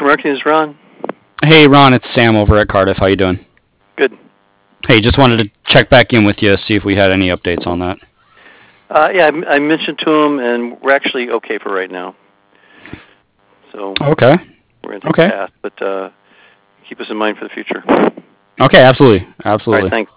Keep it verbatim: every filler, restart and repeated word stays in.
Marketing is Ron. Hey, Ron, it's Sam over at Cardiff. How you doing? Good. Hey, just wanted to check back in with you, see if we had any updates on that. Uh, yeah, I, I mentioned to him, and we're actually okay for right now. So okay, we're going to take okay. a pass, but uh, keep us in mind for the future. Okay, absolutely, absolutely. All right, thanks.